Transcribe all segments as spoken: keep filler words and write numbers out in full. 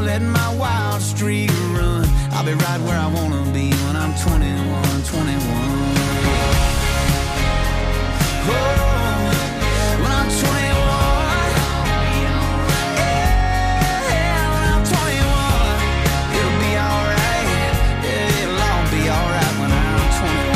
letting my wild streak run. I'll be right where I wanna be when I'm twenty-one, twenty-one. Oh, when I'm twenty-one, yeah, when I'm twenty-one, it'll be alright, yeah, it'll all be alright when I'm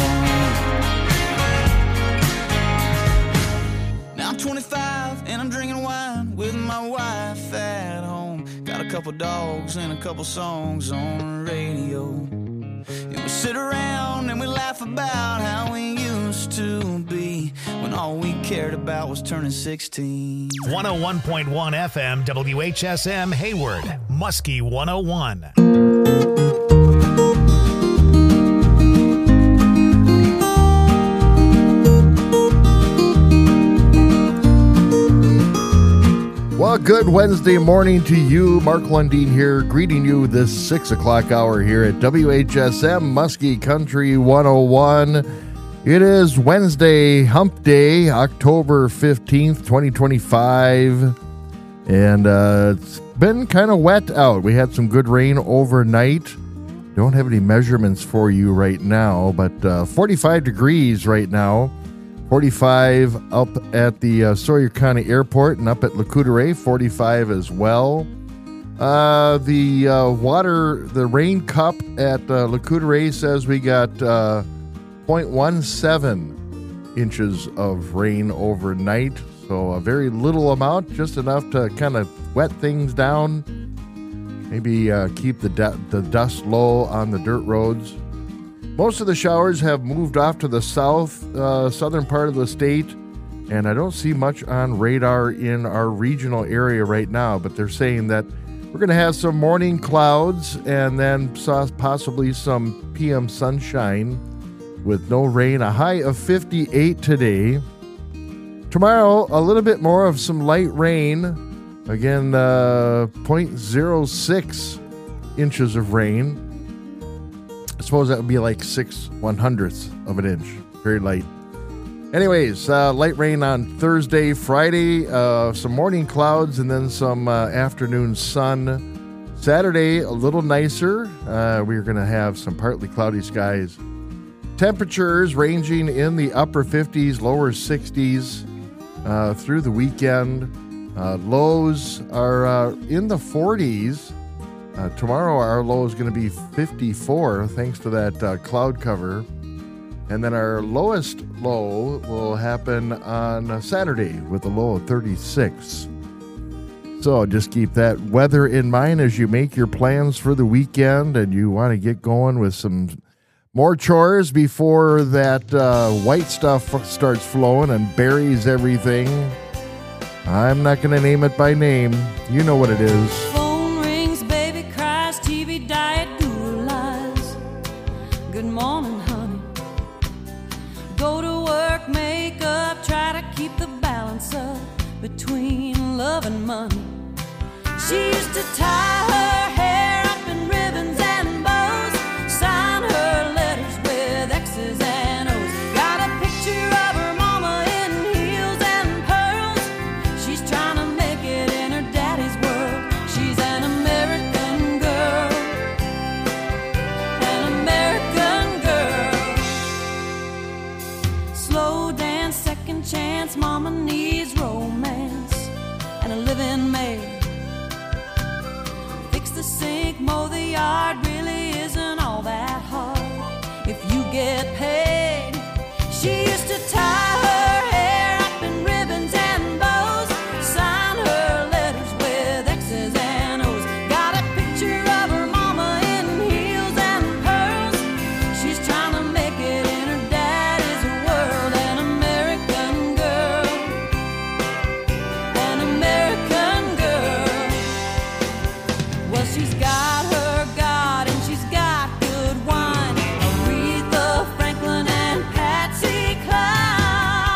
twenty-one. Now I'm twenty-five and I'm drinking wine with my wife at home. Got a couple dogs and a couple songs on the radio. And we sit around and we laugh about how we used to be when all we cared about was turning sixteen. one oh one point one F M W H S M Hayward, Muskie one oh one. Well, good Wednesday morning to you. Mark Lundeen here, greeting you this six o'clock hour here at W H S M Muskie Country one oh one. It is Wednesday, Hump Day, October fifteenth, twenty twenty-five. And uh, it's been kind of wet out. We had some good rain overnight. Don't have any measurements for you right now, but uh, forty-five degrees right now. forty-five up at the uh, Sawyer County Airport and up at Lac-Courte, forty-five as well. Uh, the uh, water, the rain cup at uh, Lac-Courte says we got uh, zero point one seven inches of rain overnight. So a very little amount, just enough to kind of wet things down. Maybe uh, keep the, de- the dust low on the dirt roads. Most of the showers have moved off to the south, uh, southern part of the state, and I don't see much on radar in our regional area right now, but they're saying that we're going to have some morning clouds and then possibly some P M sunshine with no rain, a high of fifty-eight today. Tomorrow, a little bit more of some light rain, again, uh, zero point zero six inches of rain. I suppose that would be like six one hundredths of an inch. Very light. Anyways, uh, light rain on Thursday, Friday, uh, some morning clouds, and then some uh, afternoon sun. Saturday, a little nicer. Uh, we're going to have some partly cloudy skies. Temperatures ranging in the upper fifties, lower sixties uh, through the weekend. Uh, lows are uh, in the forties. Uh, tomorrow, our low is going to be fifty-four, thanks to that uh, cloud cover. And then our lowest low will happen on Saturday with a low of thirty-six. So just keep that weather in mind as you make your plans for the weekend and you want to get going with some more chores before that uh, white stuff starts flowing and buries everything. I'm not going to name it by name. You know what it is. Phone rings, baby cries, T V diet, Google lies. Good morning, honey. Go to work, make up, try to keep the balance up between love and money. She used to tie her hair up in ribbons and bows, sign her letters with X's and O's. Got a picture of her mama in heels and pearls. She's trying to make it in her daddy's world. She's an American girl, an American girl. Slow dance, second chance, mama needs romance and a living maid. Fix the sink, mow the yard, really isn't all that hard if you get paid. She used to tie her hair up in ribbons and bows, sign her letters with X's and O's. Got a picture of her mama in heels and pearls. She's trying to make it in her daddy's world. An American girl, an American girl. Well, she's got her God and she's got good wine. Aretha Franklin and Patsy Cline.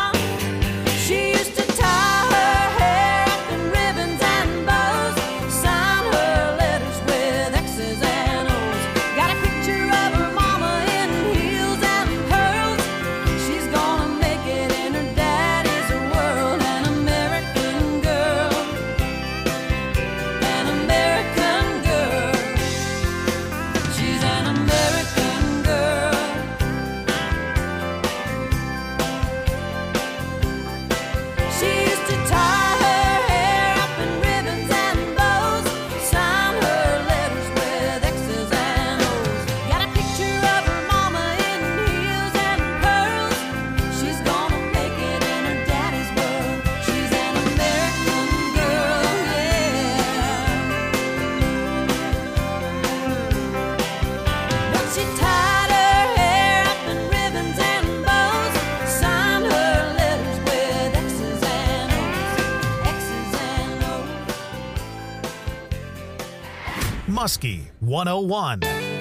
Muskie one oh one.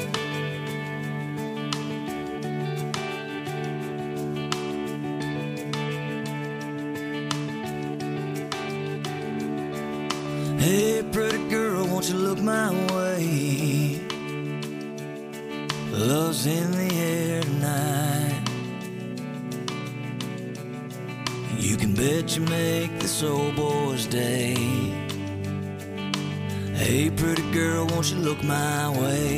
Hey, pretty girl, won't you look my way? Love's in the air tonight. You can bet you make this old boy's day. Hey, pretty girl, won't you look my way?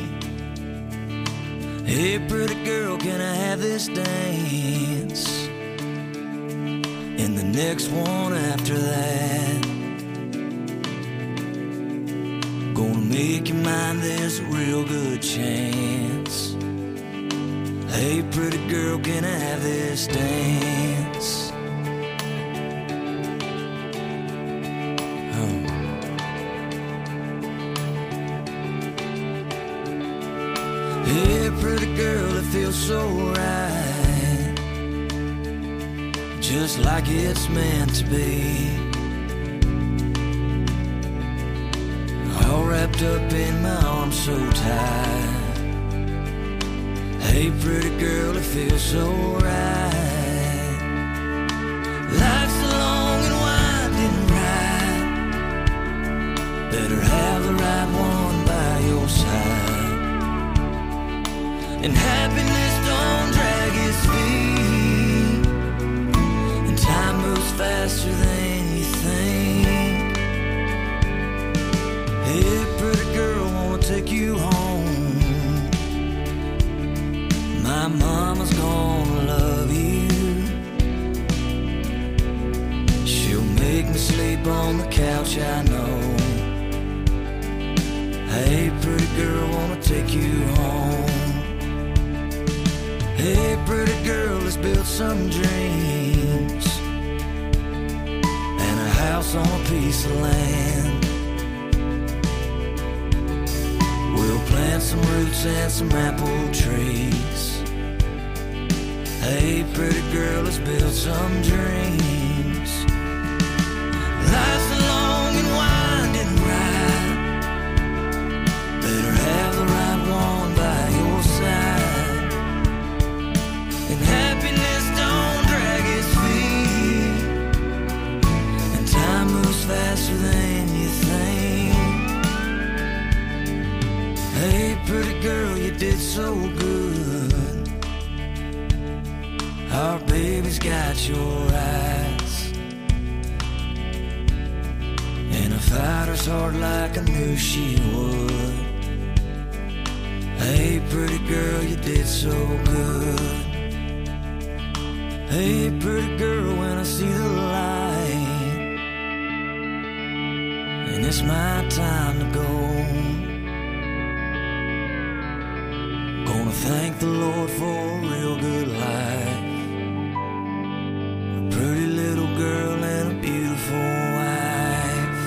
Hey, pretty girl, can I have this dance? And the next one after that. Gonna make you mine, there's a real good chance. Hey, pretty girl, can I have this dance? Oh. Hey, pretty girl, it feels so right, just like it's meant to be. All wrapped up in my arms so tight. Hey, pretty girl, it feels so right. Life's a long and winding ride. Better have the right one by your side. And happiness don't drag its feet. And time moves faster than you think. Hey, pretty girl, wanna take you home. My mama's gonna love you. She'll make me sleep on the couch, I know. Hey, pretty girl, wanna take you home. Hey, pretty girl, let's build some dreams and a house on a piece of land. We'll plant some roots and some apple trees. Hey, pretty girl, let's build some dreams. Life's a long and winding ride. Better have the right one by your side. And happiness don't drag its feet. And time moves faster than you think. Hey, pretty girl, you did so good. Our baby's got your eyes. And a fighter's heart like I knew she would. Hey, pretty girl, you did so good. Hey, pretty girl, when I see the light, and it's my time to go. Gonna thank the Lord for a real good life. A pretty little girl and a beautiful wife.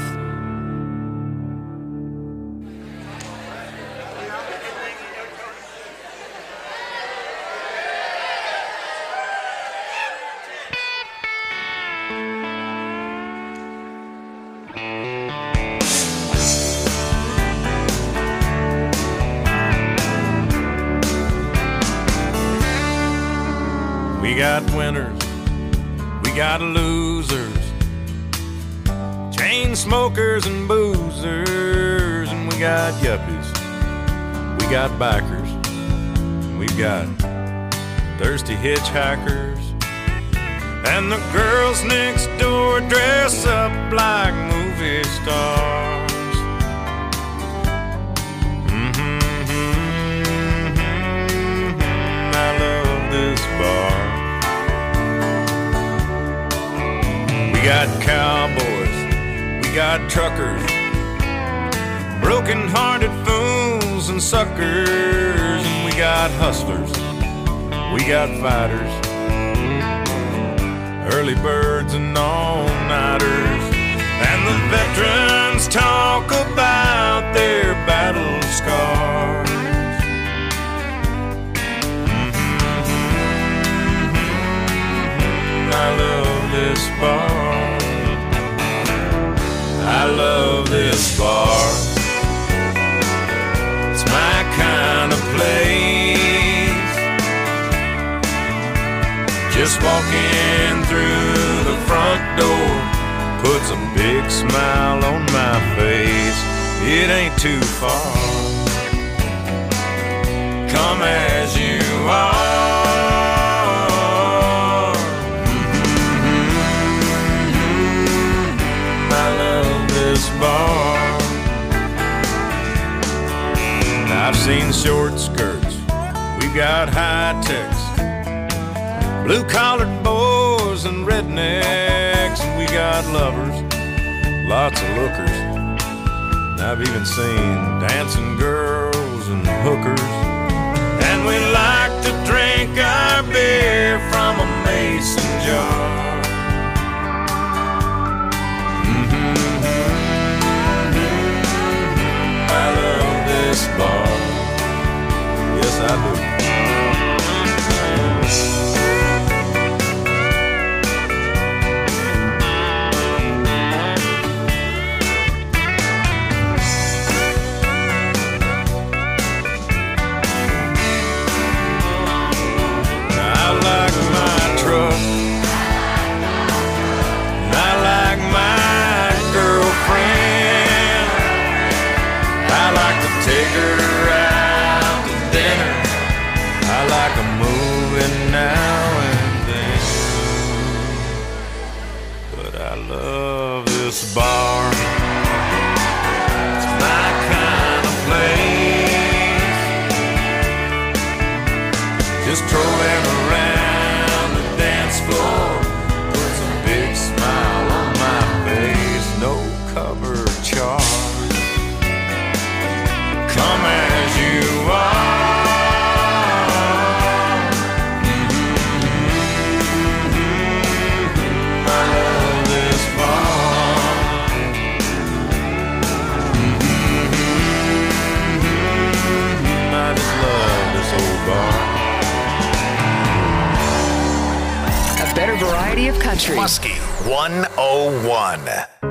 We got winners, we got losers, chain smokers and boozers, and we got yuppies, we got bikers, we've got thirsty hitchhikers, and the girls next door dress up like movie stars. Mm-hmm, mm-hmm, I love this bar. We got cowboys, we got truckers, broken-hearted fools and suckers, and we got hustlers, we got fighters, early birds and all-nighters, and the veterans talk about their battle scars. Mm-hmm, I love this bar. I love this bar. Just walking through the front door puts a big smile on my face. It ain't too far. Come as you are. Mm-hmm. I love this bar. I've seen short skirts, we've got high techs, blue-collared boys and rednecks, and we got lovers, lots of lookers. And I've even seen dancing girls and hookers. And we like to drink our beer from a mason jar. Mm-hmm. I love this bar. Yes, I do. Take her out to dinner. I like a movie now and then. But I love this bar. It's my kind of place. Just trolling around the dance floor puts a big smile on my face. No cover charge. Come as you are. Mm-hmm. I love this bar. Mm-hmm. I just love this old bar. A better variety of country. Muskie one oh one.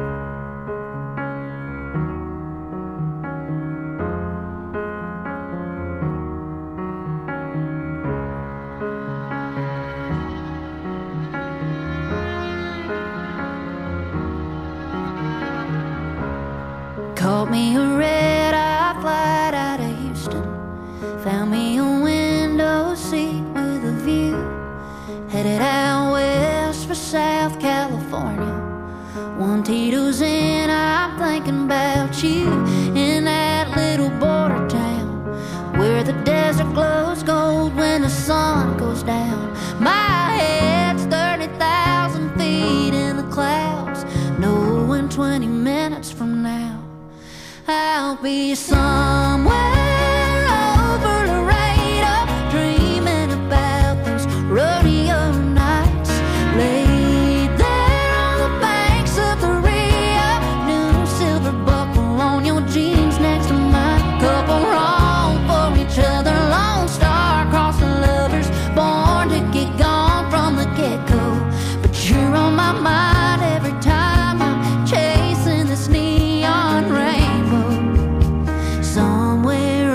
Caught me a red-eye flight out of Houston. Found me a window seat with a view. Headed out west for South California. One Tito's in, I'm thinking about you. In that little border town where the desert glows gold when the sun goes down. My head's thirty thousand feet in the clouds, knowing twenty minutes from now I'll be somewhere over Laredo, dreaming about those rodeo nights. Laid there on the banks of the Rio, new silver buckle on your jeans next to mine. Couple wrong for each other, lone star across the lovers, born to get gone from the get-go. But you're on my mind every time I'm chasing this neon rainbow. Somewhere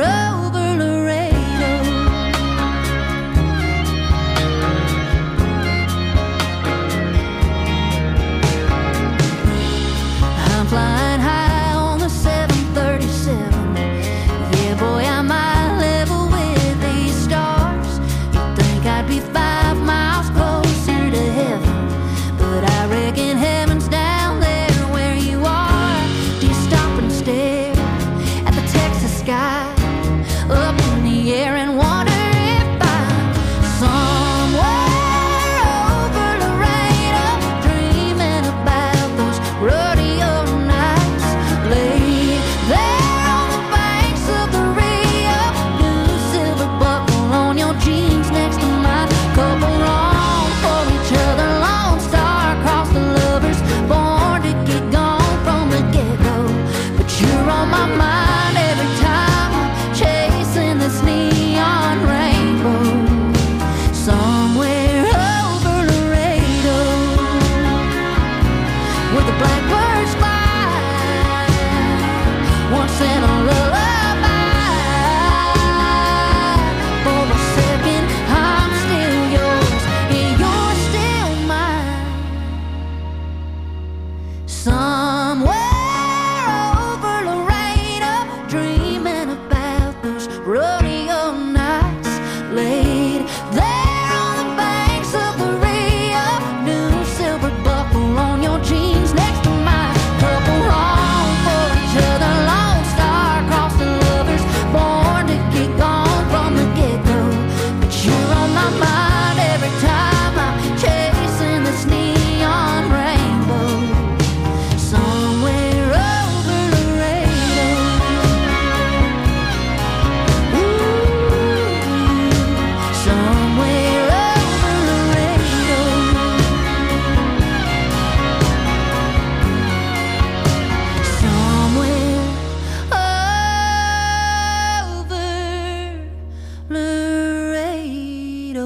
rodeo nights laid there on the banks of the Rio. New silver buckle on your jeans next to my couple wrong for each other. Lone star crossing lovers, born to get gone from the get-go. But you're on my mind every time I'm chasing this neon rainbow. Somewhere over Laredo. Ooh, somewhere over Laredo. Somewhere over Laredo.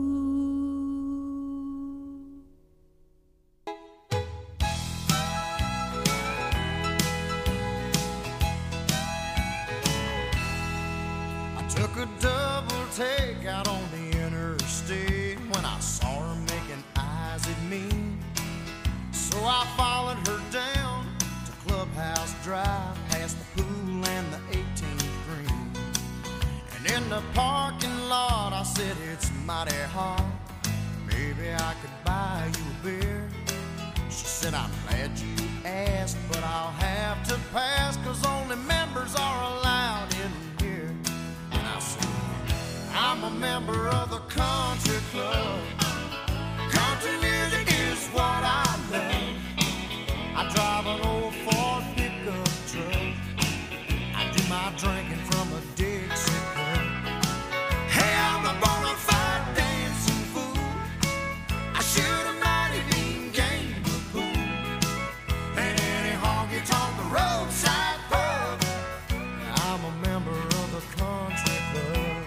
I took a double take out on the interstate when I saw her making eyes at me. So I followed her down to Clubhouse Drive, past the pool and the eighteenth green. And in the parking lot I said, it's mighty hot, maybe I could buy you a beer. She said, I'm glad you asked, but I'll have to pass, 'cause only members are allowed in here. And I said, I'm a member of the country club. Country music is what I love. I drive an old Ford pickup truck. I do my drinking from a Dixie cup. Hey, I'm a bona fide dancing fool. I shoot a mighty mean game of pool. And any honky-tonk roadside pub. I'm a member of the country club.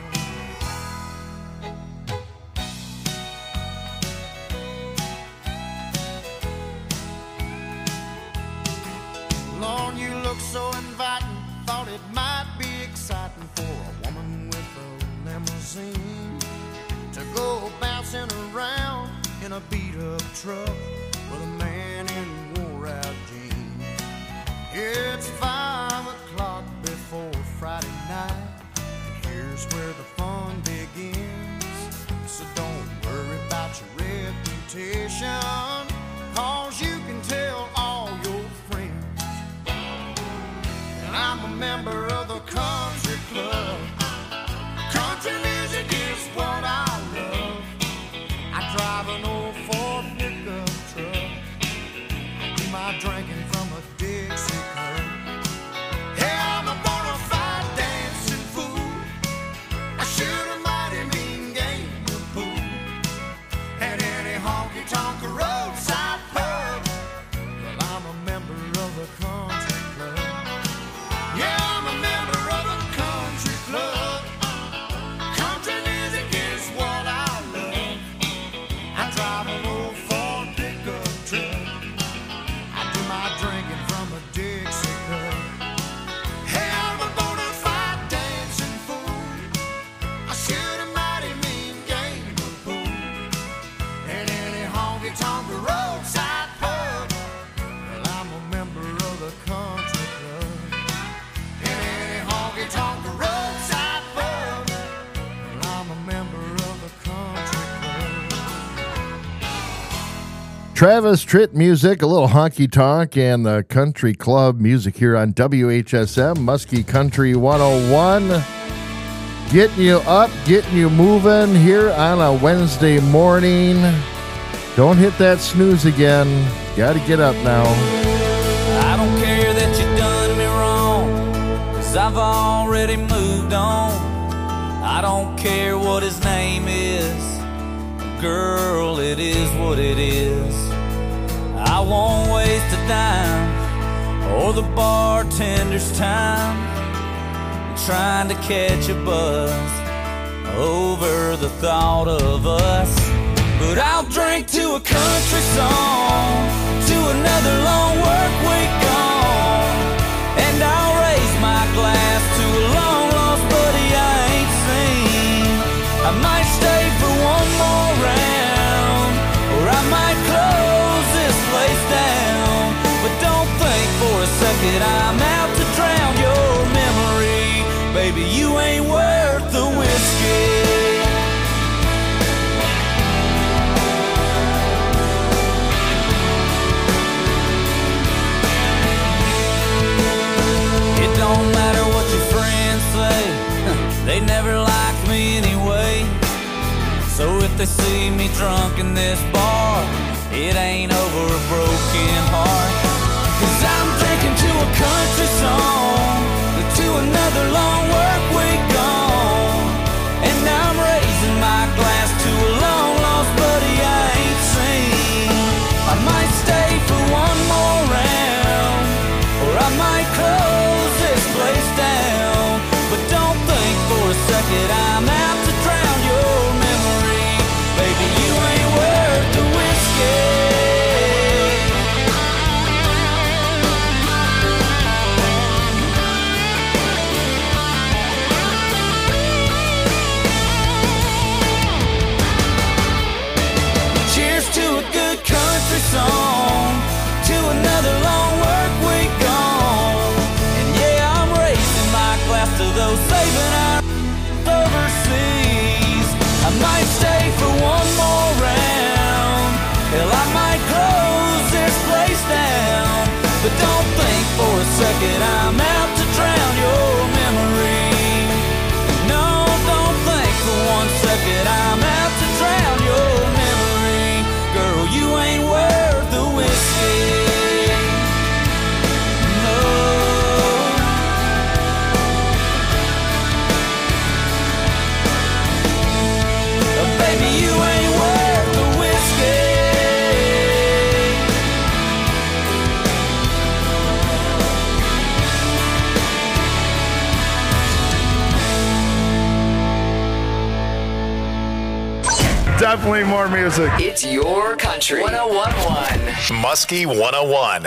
Lord, you look so inviting. Thought it might be exciting for a woman with a limousine to go bouncing around in a beat-up truck with a man in wore-out jeans. It's five o'clock before Friday night, and here's where the fun begins. So don't worry about your reputation, 'cause you can tell all your friends. And I'm a member of the country club. Country music is what I love. I drive an old Ford pickup truck. I do my drinking from a Dixie cup. Hey, I'm a bona fide dancing fool. I shoot a mighty mean game of pool. At any honky-tonk roadside pub. Well, I'm a member of the country club. Yeah, I'm a member of the country club. Country music is what I love. I drive an old Ford pickup truck. I do my drinking from a Dixie cup. Hey, I'm a bona fide dancing fool. I shoot a mighty mean game of pool. At any honky-tonk roadside pub. Well, I'm a member of the country club. At any honky-tonk roadside pub. Well, I'm a member of the country club. Travis Tritt music, a little honky tonk, and the country club music here on W H S M, Muskie Country one oh one. Getting you up, getting you moving here on a Wednesday morning. Don't hit that snooze again. Got to get up now. I don't care that you done me wrong, 'cause I've already moved on. I don't care what his name is, girl, it is what it is. I won't waste a dime or the bartender's time trying to catch a buzz over the thought of us. But I'll drink to a country song, to another long work week gone, and I'll raise my glass to a long lost buddy I ain't seen. I might stay for one more round, or I might close this place down. But don't think for a second I'm out to drown your memory, baby, you ain't worth the whiskey. It don't matter what your friends say, they never liked me anyway. So if they see me drunk in this bar, it ain't over a broken heart. Cause I'm drinking to a country song, to another long work week gone. And I'm raising my glass to a long lost buddy I ain't seen. I might stay for one more round, or I might close this place down. But don't think for a second I'm out to drown your memory. Baby, you ain't worth the whiskey. Song to another long work week gone. And yeah, I'm raising my glass to those saving our overseas. I might stay for one more round, hell, I might close this place down. But don't think for a second I'm out to drown your memory. No, don't think for one second I'm out to drown your memory. Girl, you ain't worth the whiskey. No. Baby, you ain't worth the whiskey. Definitely more music. It's your country. one oh one point one. Muskie one oh one.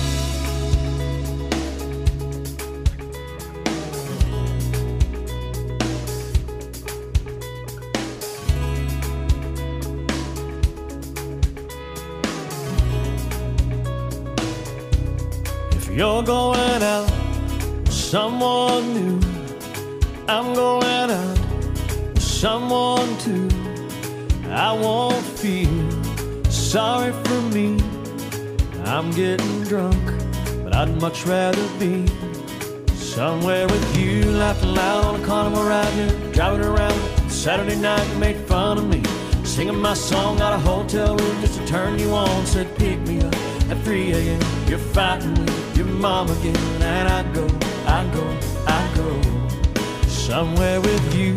If you're going out with someone new, I'm going out with someone too. I won't feel sorry for me. I'm getting drunk, but I'd much rather be somewhere with you, laughing loud on a carnival ride here, driving around Saturday night. You made fun of me, singing my song out of hotel room just to turn you on. Said pick me up at three a.m. You're fighting with your mom again, and I go, I go, I go somewhere with you.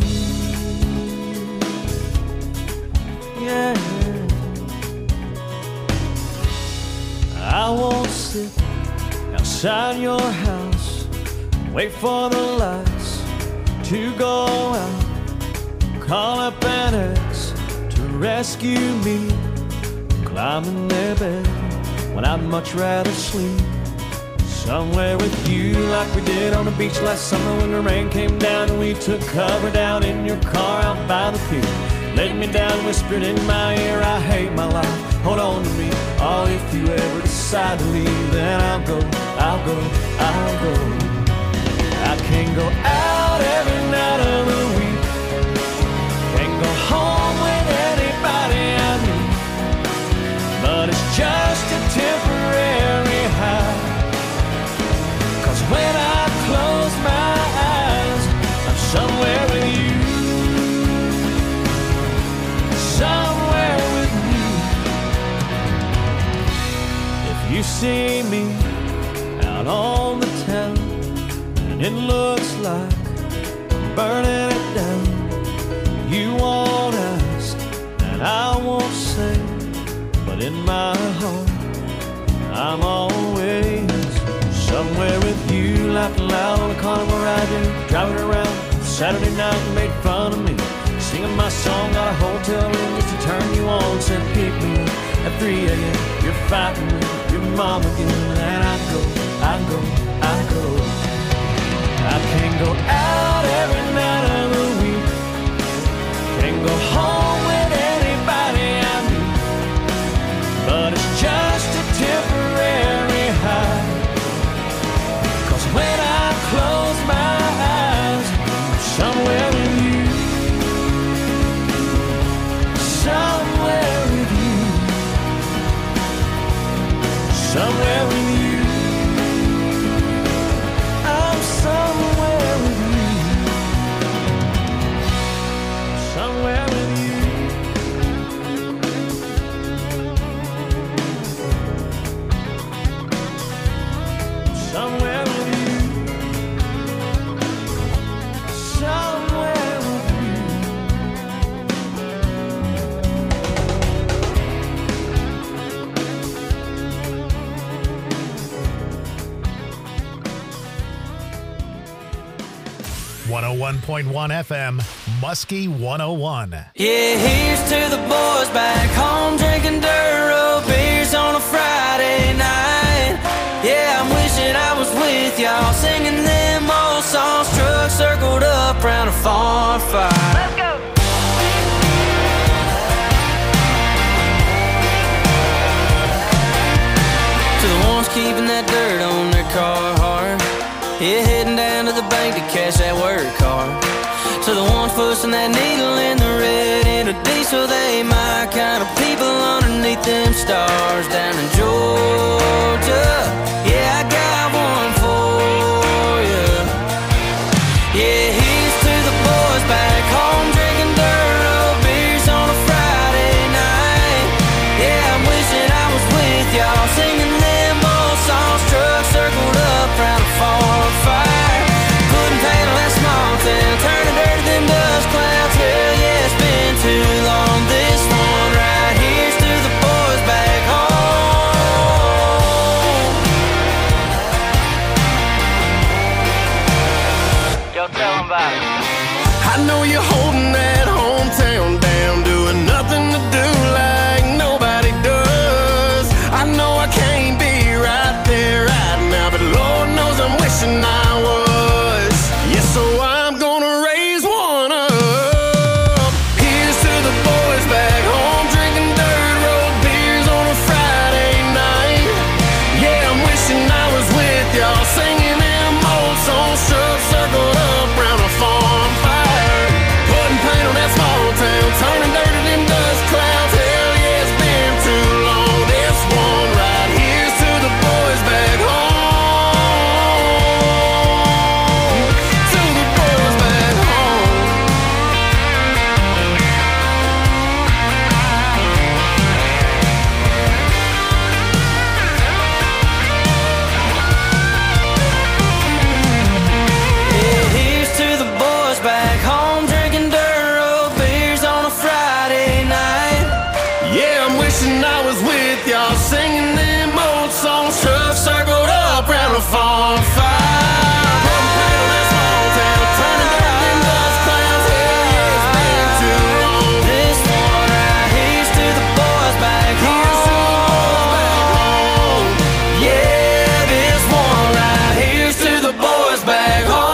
Yeah. I won't sit outside your house, wait for the lights to go out, call up an ex to rescue me, climb in their bed when I'd much rather sleep somewhere with you, like we did on the beach last summer when the rain came down and we took cover down in your car out by the pier. Laid me down, whispered in my ear, I hate my life, hold on to me. Oh, if you ever decide to leave, then I'll go, I'll go, I'll go. I can't go out every night of the week, can't go home with anybody I meet, but it's just a temporary high. Cause when I close my eyes, I'm somewhere with you. Somewhere with you. If you see me out on the town and it looks like I'm burning it down, you won't ask and I won't say, but in my heart I'm always somewhere with you, laughing loud on a carnival ride, driving around Saturday night. You made fun of me, singing my song out of hotel room just to turn you on. Said pick me up at three a.m. You're fighting with your mom again, and I go, I go, I go. I can't go out every night of the week, can't go home with anybody I meet, but it's just a temporary high. Cause when I close my eyes, one oh one point one F M, Muskie one oh one. Yeah, here's to the boys back home drinking dirt road beers on a Friday night. Yeah, I'm wishing I was with y'all singing them old songs, trucks circled up around a farm fire. Let's go! To the ones keeping that dirt on their car hard, yeah, heading down to the bank to cash that work card. To the ones pushing that needle in the red into diesel, they my kind of people underneath them stars down in Georgia. Yeah, I got one for you. Yeah, here's to the boys back home drinking dirt road beers on a Friday night. Yeah, I'm wishing I was with y'all singing them old songs, trucks circled up around a farm fire. Putting paint on that small town, turning dirt to them dust clouds. Hell yeah, it's been too long. This one right here's to the boys back home. Yo, tell them about it. I know you're holding that hometown down, doing nothing to do like nobody does. I know I can't be right there right now, but Lord knows I'm wishing I was. Yeah, so I'm gonna raise one up. Here's to the boys back home drinking dirt road beers on a Friday night. Yeah, I'm wishing I was with y'all singing them old songs, trucks circled up round a farm fire. Putting paint on that small town, turning dirt to them dust clouds. Hell yeah, it's been too long. This one right here's to the boys back home. To the boys back home. Yeah, here's to the boys back home drinking dirt road beers on a Friday night. Yeah, I'm wishing I was with y'all singing them old songs, trucks circled up round a farm fire. Putting paint on that small town, turning dirt to them dust clouds. Hell yeah, it's been too long. This one right here's to the boys back Here's to the boys back home. home. Yeah, this one right here's to the boys back home.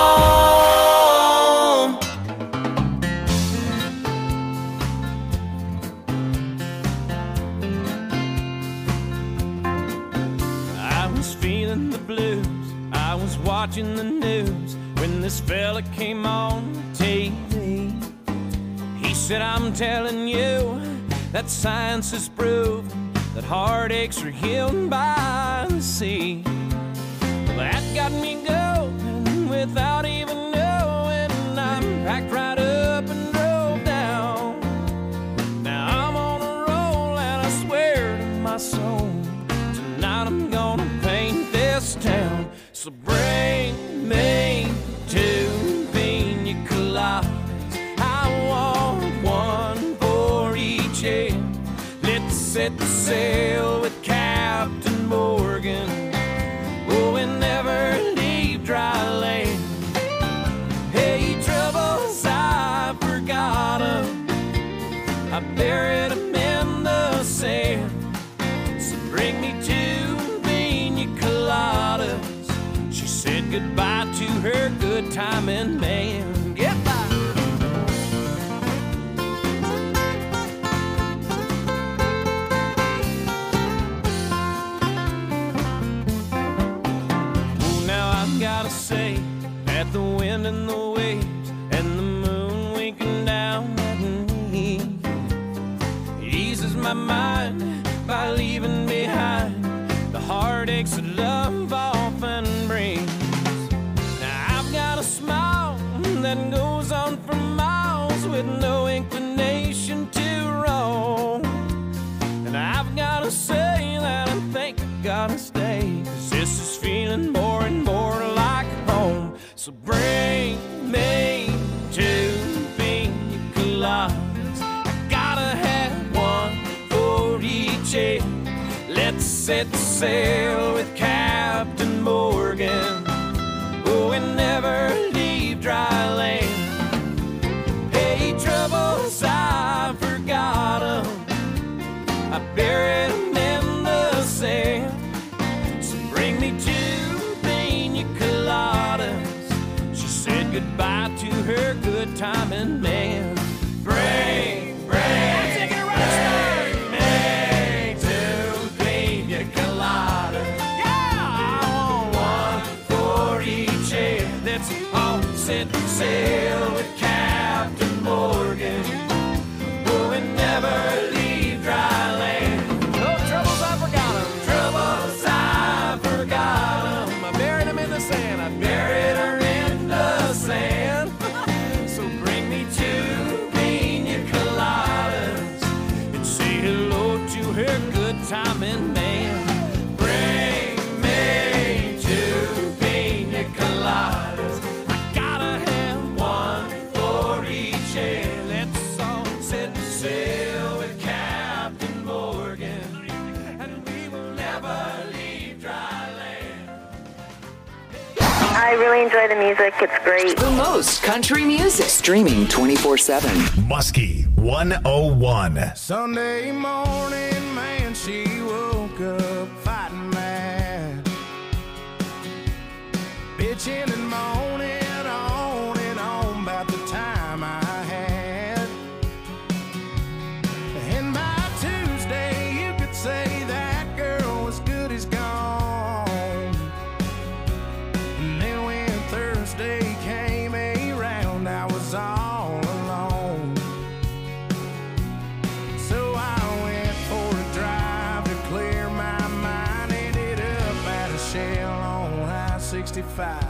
I was feeling the blues, I was watching the news when this fella came on T V. He said, I'm telling you that science has proved that heartaches are healed by the sea. Well, that got me going without even knowing. I packed right up and drove down. Now I'm on a roll and I swear to my soul, tonight I'm gonna paint this town. So bring me two pina coladas. I want one for each head. Let's set the sail with Captain Morgan. Oh, and never leave dry land. Hey, troubles, I forgot 'em. I buried 'em in the sand. So bring me two pina coladas. She said goodbye to her good timing man. Goodbye. Oh, now I've gotta say that the wind and the waves and the moon winking down at me eases my mind by leaving behind the heartaches that love often brings. Now I've got a smile that goes on for miles with no inclination to roam. And I've gotta say that I think I gotta stay, 'cause this is feeling more and more like home. So bring me two pina coladas. I gotta have one for each head. Let's set sail with Captain Morgan. Oh, and never leave dry land. to her good timing man. Bring, bring, take it right, bring two pina coladas. Yeah, I want one for each head. Let's all set sail with Captain Morgan. We'll never leave dry land. No troubles, I forgot them. Troubles, I forgot them. I buried them in the sand. I buried her in the sand. So bring me two pina coladas and say hello to her good timing man. Bring me two pina coladas. I gotta have one for each head. Let's all set sail with Captain Morgan, and we will never leave dry land. I really enjoy the music. It's great. The most country music. Streaming twenty-four seven. Muskie one oh one. Sunday morning, man, she woke up fighting mad, bitching and moaning on and on about the time I had. And by Tuesday, you could say that girl was good as gone. And then when Thursday came around, I was all alone. So I went for a drive to clear my mind. Ended up at a Shell on I sixty-five.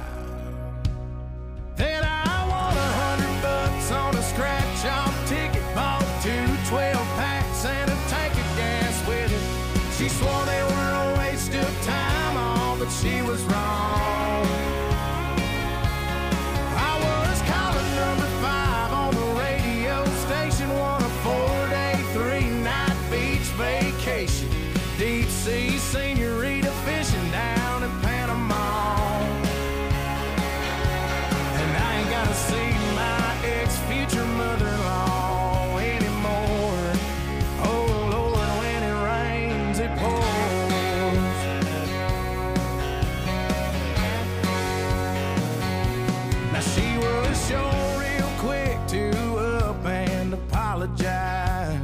Then I won a hundred bucks on a scratch-off ticket. Bought two twelve packs and a tank of gas with it. She swore they were a waste of time, all, but she was wrong. I was calling number five on the radio station, won a four-day, three-night beach vacation. Deep sea senorita fishing down in Panama. And I ain't gotta see my ex-future mother-in-law anymore. Oh Lord, when it rains, it pours. Now she was sure real quick to up and apologize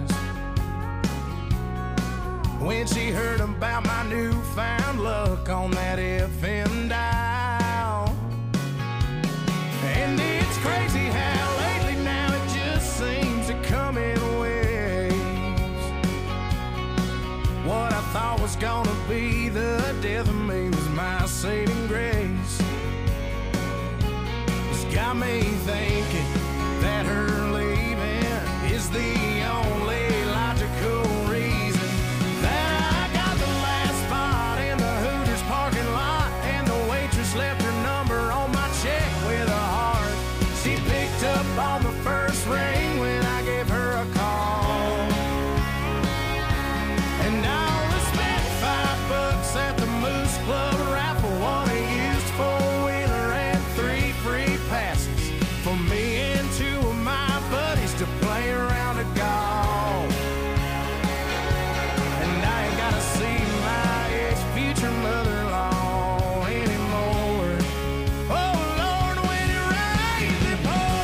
when she heard about my newfound luck on that F M dial. And it's crazy how lately now it just seems to come in waves. What I thought was gonna be the death of me was my saving grace. It's got me thinking that her leaving is the only logical reason that I got the last spot in the Hooters parking lot, and the waitress left her number on my check with a heart. She picked up on the first ring when I gave her a call. And I only spent five bucks at the Moose Club raffle, won a used four-wheeler and three free passes for me and two of my buddies to play around a golf. And I ain't gotta see my ex-future mother-in-law anymore. Oh Lord, when it rains, it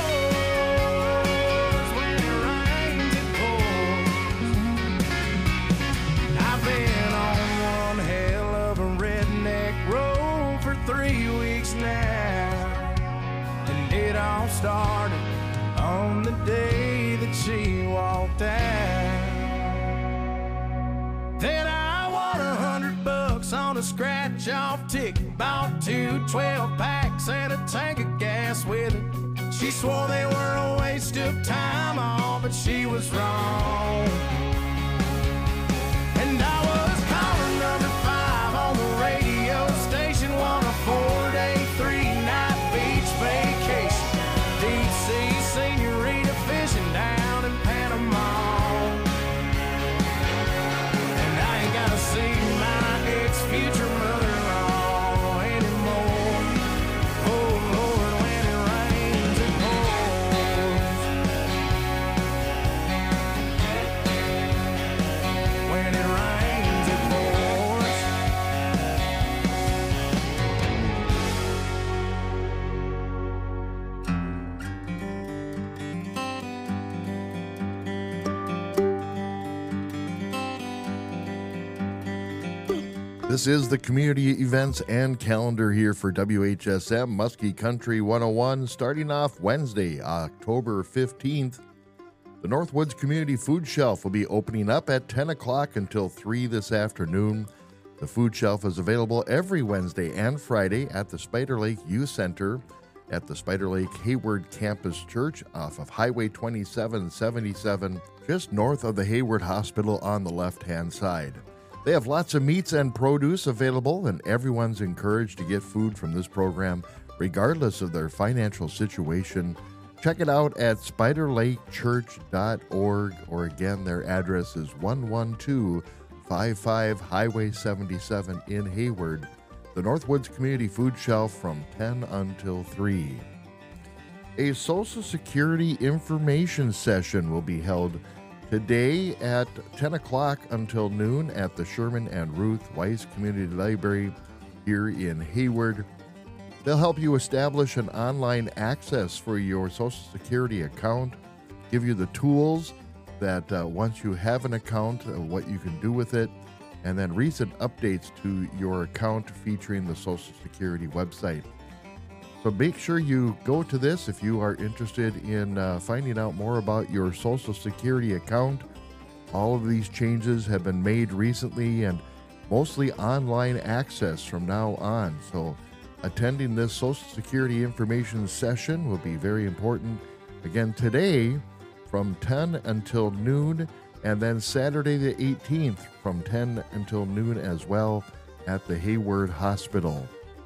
pours. When it rains, it pours. I've been on one hell of a redneck road for three weeks now. And it all started on the day that she walked out. Then I won a hundred bucks on a scratch-off ticket. Bought two twelve packs and a tank of gas with it. She swore they were a waste of time, all, but she was wrong. And I was calling number five on the radio station, won a four-day, three-night beach vacation. Deep sea senorita fishing down in Panama. And I ain't gotta see my ex-future mother-in-law anymore. Oh Lord, when it rains, it pours. When it rains, This is the community events and calendar here for W H S M Muskie Country one oh one, starting off Wednesday, October fifteenth. The Northwoods Community Food Shelf will be opening up at ten o'clock until three this afternoon. The food shelf is available every Wednesday and Friday at the Spider Lake Youth Center at the Spider Lake Hayward Campus Church off of Highway twenty-seven seventy-seven, just north of the Hayward Hospital on the left-hand side. They have lots of meats and produce available, and everyone's encouraged to get food from this program, regardless of their financial situation. Check it out at spider lake church dot org, or again, their address is one one two five five Highway seventy-seven in Hayward. The Northwoods Community Food Shelf from ten until three. A Social Security information session will be held today at ten o'clock until noon at the Sherman and Ruth Weiss Community Library here in Hayward. They'll help you establish an online access for your Social Security account, give you the tools that uh, once you have an account, uh, what you can do with it, and then recent updates to your account featuring the Social Security website. So make sure you go to this if you are interested in uh, finding out more about your Social Security account. All of these changes have been made recently and mostly online access from now on. So attending this Social Security information session will be very important. Again, today from ten until noon, and then Saturday the eighteenth from ten until noon as well at the Hayward Hospital.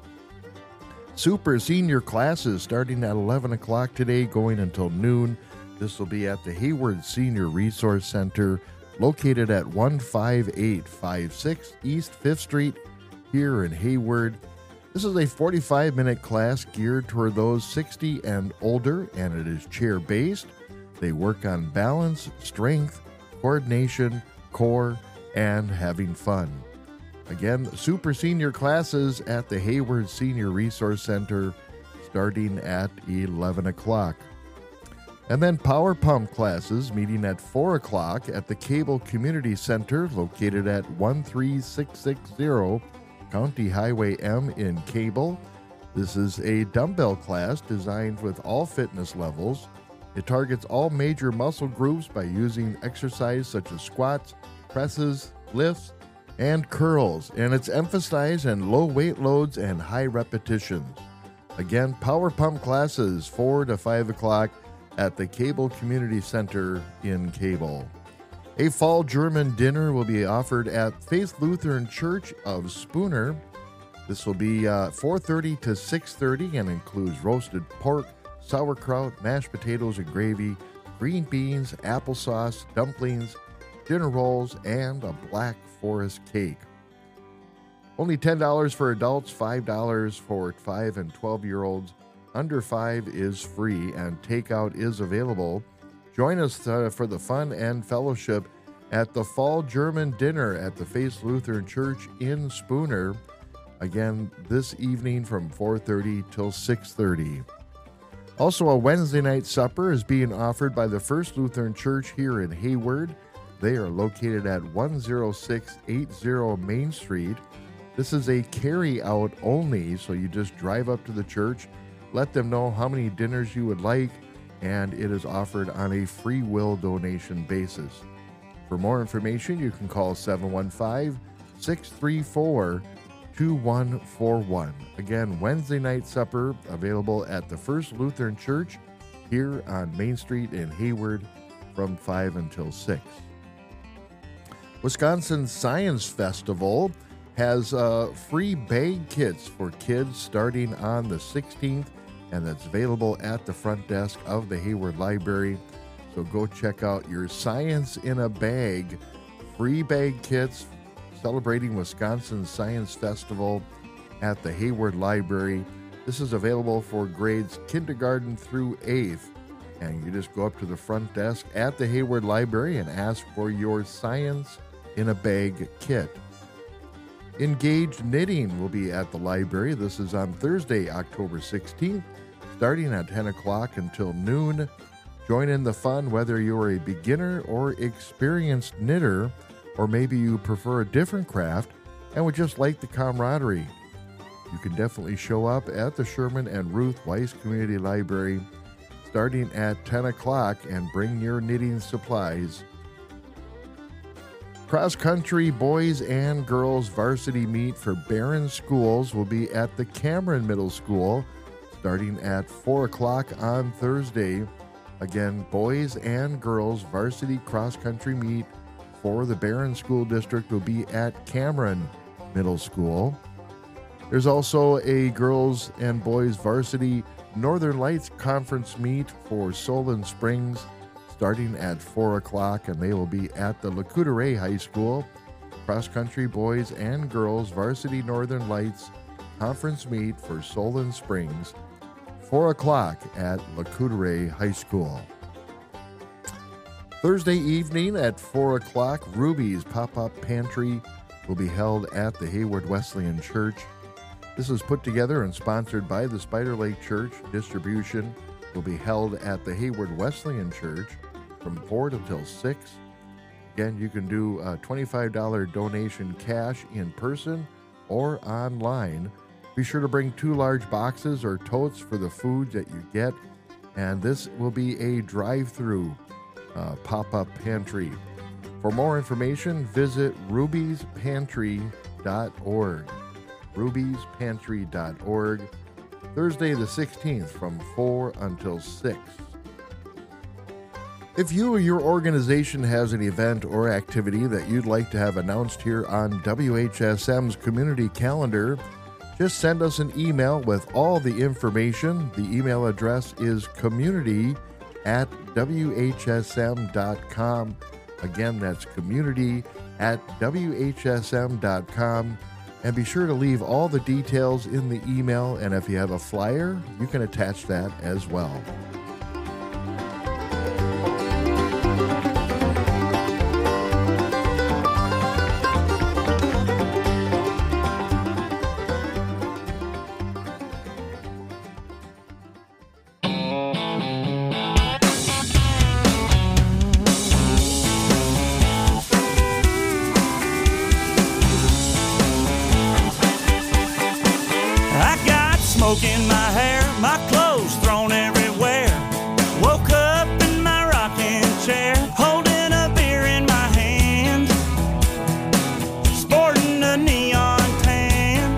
Super senior classes starting at eleven o'clock today, going until noon. This will be at the Hayward Senior Resource Center, located at one five eight five six East fifth Street here in Hayward. This is a forty-five minute class geared toward those sixty and older, and it is chair-based. They work on balance, strength, coordination, core, and having fun. Again, super senior classes at the Hayward Senior Resource Center starting at eleven o'clock. And then power pump classes meeting at four o'clock at the Cable Community Center located at one three six six zero County Highway M in Cable. This is a dumbbell class designed with all fitness levels. It targets all major muscle groups by using exercise such as squats, presses, lifts, and curls, and it's emphasized in low weight loads and high repetitions. Again, power pump classes four to five o'clock at the Cable Community Center in Cable. A fall German dinner will be offered at Faith Lutheran Church of Spooner. This will be uh, four thirty to six thirty and includes roasted pork, sauerkraut, mashed potatoes and gravy, green beans, applesauce, dumplings, dinner rolls, and a Black Forest cake. Only ten dollars for adults, five dollars for five and twelve-year-olds. Under five is free, and takeout is available. Join us uh, for the fun and fellowship at the Fall German Dinner at the Faith Lutheran Church in Spooner. Again, this evening from four thirty till six thirty. Also, a Wednesday night supper is being offered by the First Lutheran Church here in Hayward. They are located at one oh six eighty Main Street. This is a carry-out only, so you just drive up to the church, let them know how many dinners you would like, and it is offered on a free will donation basis. For more information, you can call seven one five, six three four, two one four one. Again, Wednesday night supper available at the First Lutheran Church here on Main Street in Hayward from five until six. Wisconsin Science Festival has uh, free bag kits for kids starting on the sixteenth, and that's available at the front desk of the Hayward Library. So go check out your Science in a Bag free bag kits celebrating Wisconsin Science Festival at the Hayward Library. This is available for grades kindergarten through eighth. And you just go up to the front desk at the Hayward Library and ask for your Science in a Bag kit. Engaged Knitting will be at the library. This is on Thursday, October sixteenth, starting at ten o'clock until noon. Join in the fun whether you're a beginner or experienced knitter, or maybe you prefer a different craft. and would just like the camaraderie, you can definitely show up at the Sherman and Ruth Weiss Community Library starting at ten o'clock and bring your knitting supplies. Cross-country boys and girls varsity meet for Barron schools will be at the Cameron Middle School starting at four o'clock on Thursday. Again, boys and girls varsity cross-country meet for the Barron School District will be at Cameron Middle School. There's also a girls and boys varsity Northern Lights Conference meet for Solon Springs starting at four o'clock, and they will be at the Lac-Courte High School. Cross-country boys and girls varsity Northern Lights Conference meet for Solon Springs, four o'clock at Lac-Courte High School. Thursday evening at four o'clock, Ruby's Pop-Up Pantry will be held at the Hayward Wesleyan Church. This is put together and sponsored by the Spider Lake Church. Distribution will be held at the Hayward Wesleyan Church from four till six. Again, you can do a twenty-five dollars donation cash in person or online. Be sure to bring two large boxes or totes for the food that you get. And this will be a drive-through uh, pop-up pantry. For more information, visit rubies pantry dot org. rubies pantry dot org. Thursday the sixteenth from four until six. If you or your organization has an event or activity that you'd like to have announced here on W H S M's community calendar, just send us an email with all the information. The email address is community at w h s m dot com. Again, that's community at w h s m dot com. And be sure to leave all the details in the email, and if you have a flyer, you can attach that as well. In my hair, my clothes thrown everywhere. Woke up in my rocking chair, holding a beer in my hand, sporting a neon tan.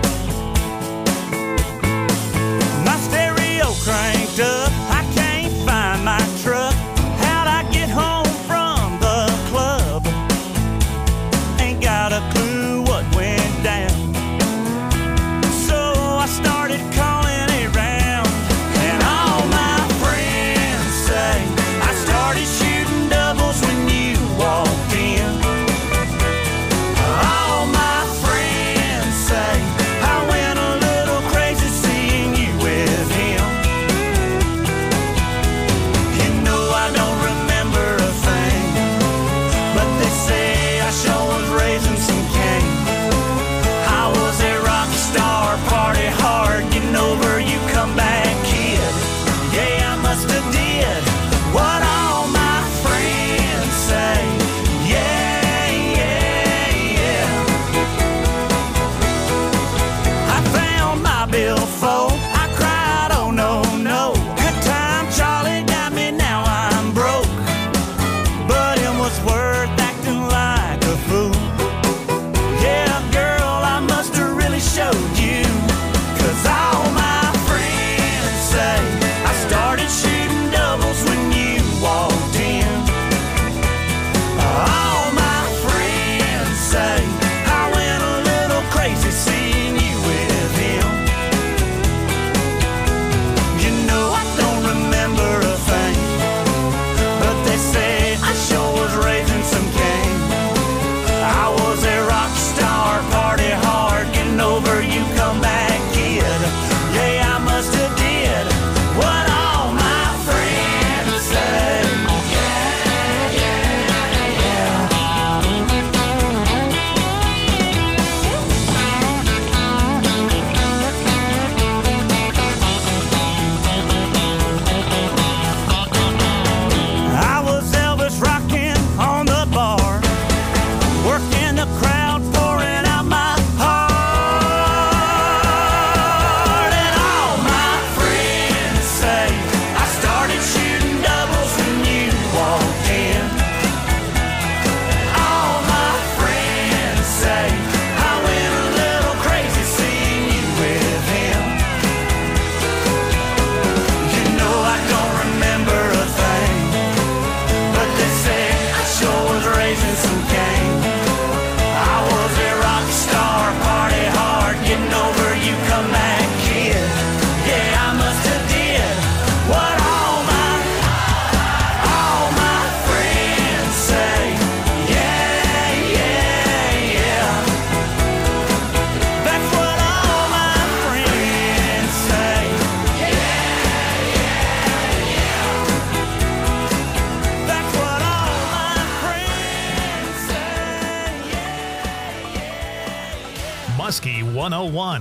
My stereo cranked up, I can't find my truck. How'd I get home from the club? Ain't got a clue what went down. So I started calling one oh one.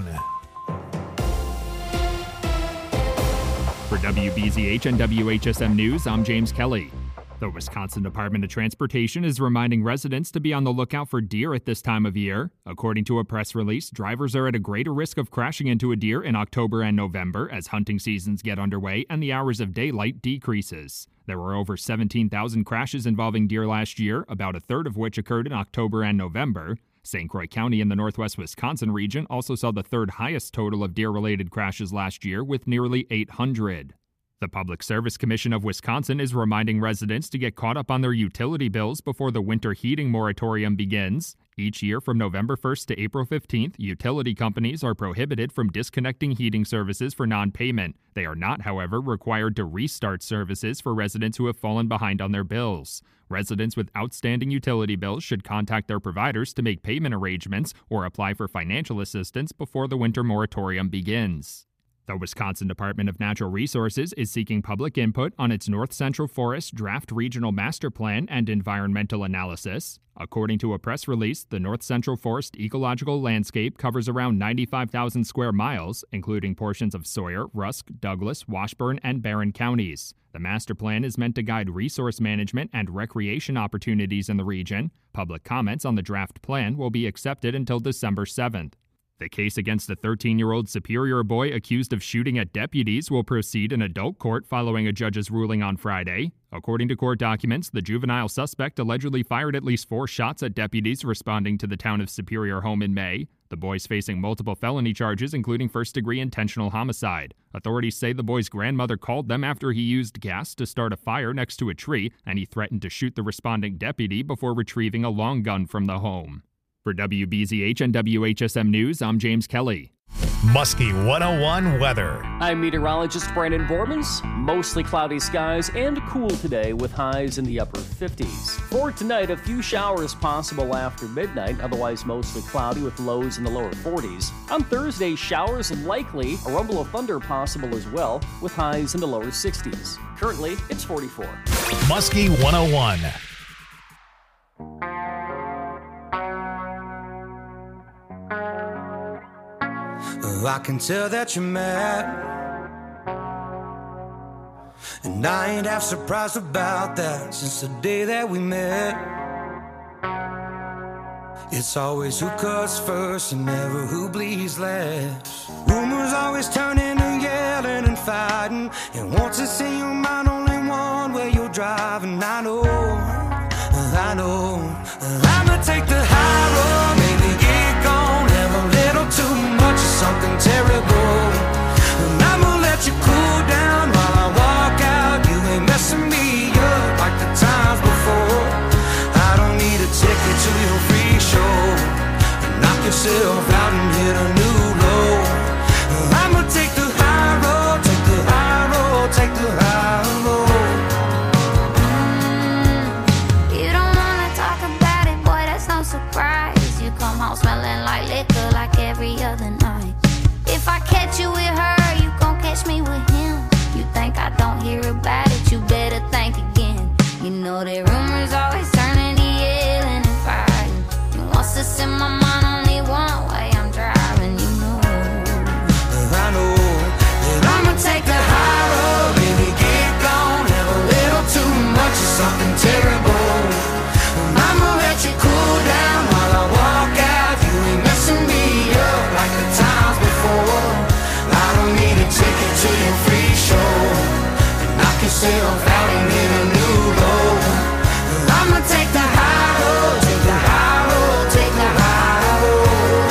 For W B Z H and W H S M News, I'm James Kelly. The Wisconsin Department of Transportation is reminding residents to be on the lookout for deer at this time of year. According to a press release, drivers are at a greater risk of crashing into a deer in October and November as hunting seasons get underway and the hours of daylight decreases. There were over seventeen thousand crashes involving deer last year, about a third of which occurred in October and November. Saint Croix County in the northwest Wisconsin region also saw the third highest total of deer-related crashes last year with nearly eight hundred. The Public Service Commission of Wisconsin is reminding residents to get caught up on their utility bills before the winter heating moratorium begins. Each year from November first to April fifteenth, utility companies are prohibited from disconnecting heating services for non-payment. They are not, however, required to restart services for residents who have fallen behind on their bills. Residents with outstanding utility bills should contact their providers to make payment arrangements or apply for financial assistance before the winter moratorium begins. The Wisconsin Department of Natural Resources is seeking public input on its North Central Forest Draft Regional Master Plan and environmental analysis. According to a press release, the North Central Forest ecological landscape covers around ninety-five thousand square miles, including portions of Sawyer, Rusk, Douglas, Washburn, and Barron counties. The master plan is meant to guide resource management and recreation opportunities in the region. Public comments on the draft plan will be accepted until December seventh. The case against a thirteen-year-old Superior boy accused of shooting at deputies will proceed in adult court following a judge's ruling on Friday. According to court documents, the juvenile suspect allegedly fired at least four shots at deputies responding to the town of Superior home in May. The boy's facing multiple felony charges, including first-degree intentional homicide. Authorities say the boy's grandmother called them after he used gas to start a fire next to a tree, and he threatened to shoot the responding deputy before retrieving a long gun from the home. For W B Z H and W H S M News, I'm James Kelly. Muskie one oh one weather. I'm meteorologist Brandon Bormans. Mostly cloudy skies and cool today with highs in the upper fifties. For tonight, a few showers possible after midnight, otherwise mostly cloudy with lows in the lower forties. On Thursday, showers likely, a rumble of thunder possible as well, with highs in the lower sixties. Currently, it's forty-four. Muskie one oh one. I can tell that you're mad, and I ain't half surprised about that since the day that we met. It's always who cuts first and never who bleeds last. Rumors always turn into yelling and fighting, and once it's in your mind only one way you're driving. I know, I know, I'ma take the high road, maybe get gone, have a little too much of something terrible, and I'ma let you cool down while I walk out. You ain't messing me up like the times before. I don't need a ticket to your free show, knock yourself out and hit a new low. I'ma take the high road, take the high road, take the high road. Mm, you don't wanna talk about it, boy, that's no surprise. You come home smelling like liquor like every other night. If I catch you with her, you gon' catch me with him. You think I don't hear about it, you better think again. You know that rumors always turn into yelling and fighting, and once it's in my mind only one way I'm driving. You know, I know that I'ma take the high road, baby, get gone, have a little too much of something terrible. I'ma let you cool down while I walk out. You ain't messing me up like the times before. I don't need a ticket to your free show, and knock yourself out and hit a new low. I'ma take the high road, take the high road, take the high road.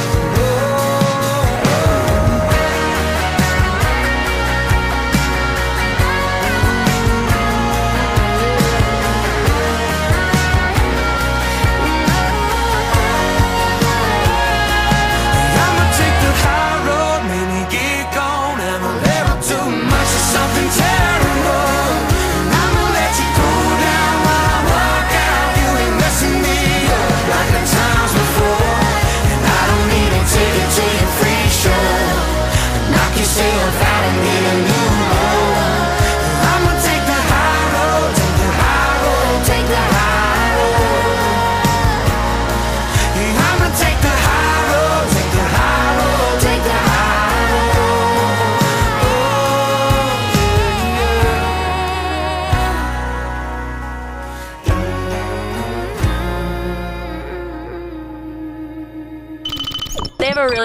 I'ma take the high road, maybe get gone, have a little too much of something terrible, and I'ma let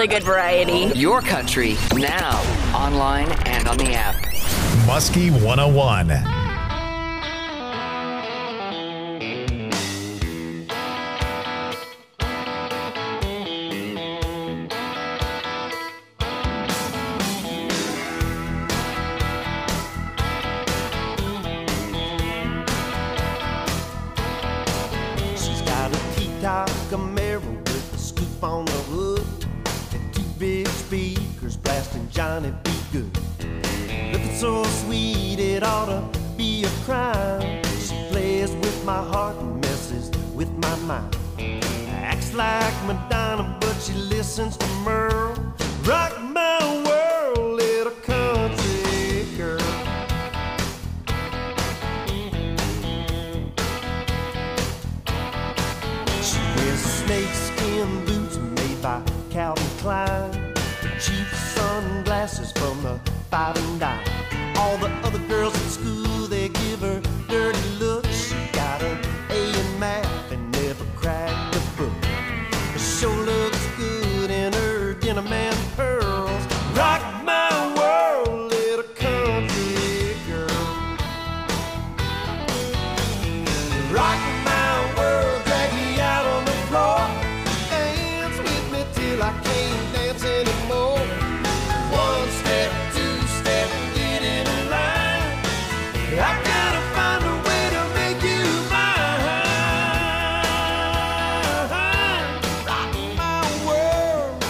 really good variety. Your country, now, online and on the app. Muskie one oh one. She's got a T-top Camaro with a scoop on the hood and two big speakers blasting Johnny B. Good. Looking so sweet it ought to be a crime. She plays with my heart and messes with my mind. Acts like Madonna, but she listens to Merle. Rock my world, little country girl. She wears snakeskin boots made by Calvin Klein, cheap sunglasses from the Five and Dime. All the other girls at school, they give her dirty looks. She got an A in math and never cracked a book. She sure looks good in her denim and pearls. Rock my world, little country girl. Rock my world, drag me out on the floor. Dance with me till I can't dance anymore. One step, two step, get in a line. I gotta find a way to make you mine. Rock my world.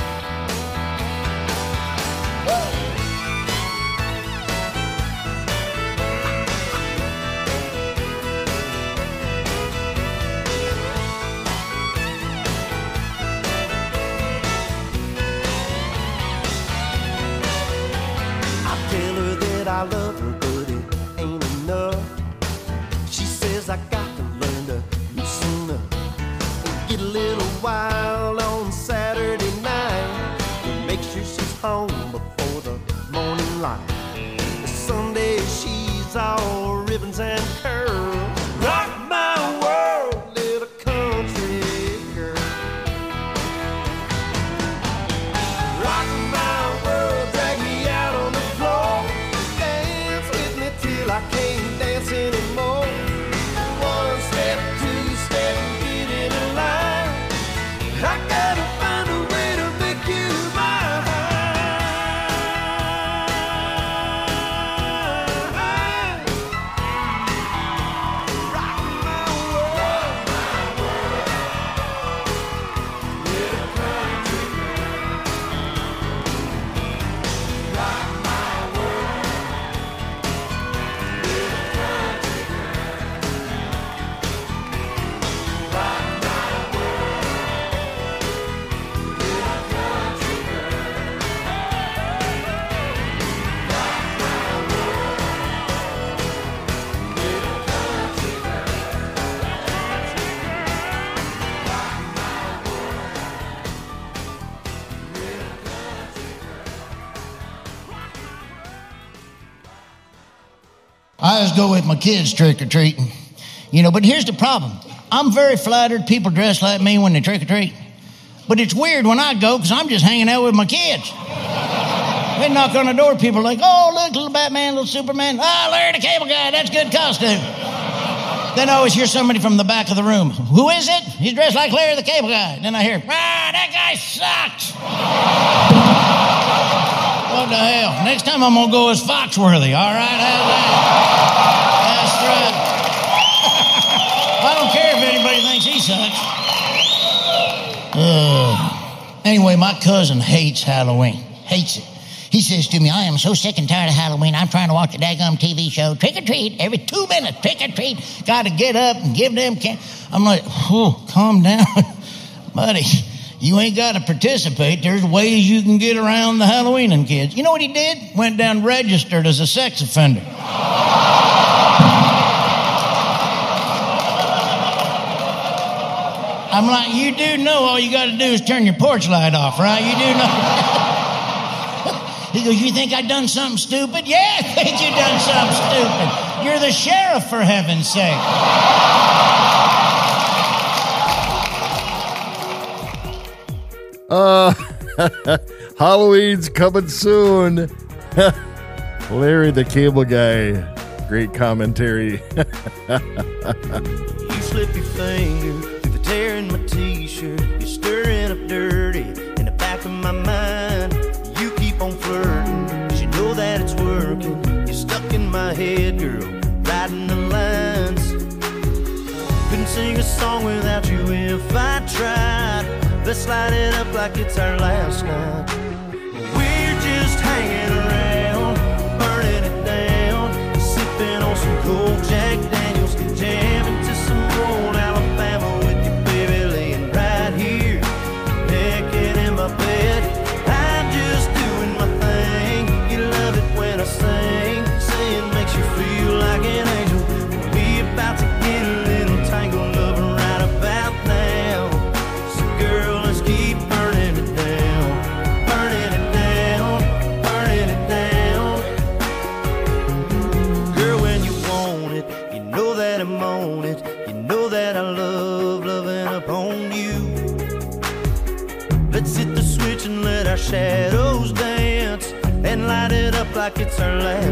I tell her that I love her, but it ain't enough. She says I got to learn to loosen up and get a little wild on Saturday night and make sure she's home before the morning light. Sunday she's all ribbons and curls. Rock my world, little country girl. Rock my world, drag me out on the floor. Dance with me till I can't dance anymore. One step, two step, get in a line. I gotta find a way to make you mine. Rock my world, my world. Little country girl. Rock my world. Little country girl. Rock my world. Little country girl. Rock my world. Little country I just go with my kids trick-or-treating. You know, but here's the problem. I'm very flattered people dress like me when they trick-or-treat. But it's weird when I go because I'm just hanging out with my kids. They knock on the door, people are like, oh, look, little Batman, little Superman. Ah, oh, Larry the Cable Guy, that's a good costume. Then I always hear somebody from the back of the room. Who is it? He's dressed like Larry the Cable Guy. Then I hear, ah, that guy sucks. What the hell? Next time I'm going to go as Foxworthy, all right? How's that? That's right. I don't care if anybody thinks he sucks. Uh, anyway, my cousin hates Halloween. Hates it. He says to me, I am so sick and tired of Halloween, I'm trying to watch a daggum T V show. Trick or treat, every two minutes, trick or treat. Got to get up and give them candy. I'm like, oh, calm down. Buddy, you ain't got to participate. There's ways you can get around the Halloweening kids. You know what he did? Went down registered as a sex offender. I'm like, you do know all you got to do is turn your porch light off, right? You do know. He goes, you think I done something stupid? Yeah, I think you done something stupid. You're the sheriff, for heaven's sake. Uh, Halloween's coming soon. Larry the Cable Guy. Great commentary. You slip your finger through the tear in my t-shirt. You're stirring up dirty in the back of my mind. You keep on flirting, cause you know that it's working. You're stuck in my head, girl, writing the lines. Couldn't sing a song without you if I tried. Let's light it up like it's our last night. We're just hanging around, burning it down, sipping on some cold Jack Daniels, jamming to some old Alabama with you, baby, laying right here, naked in my bed. I'm just doing my thing. You love it when I sing, saying makes you feel like an angel. We're about to get a little tangled up right about now. So girl, let's keep burning it down, burning it down, burning it down. Girl, when you want it, you know that I'm on it. You know that I love loving upon you. Let's hit the switch and let our shadows dance and light it up like it's our last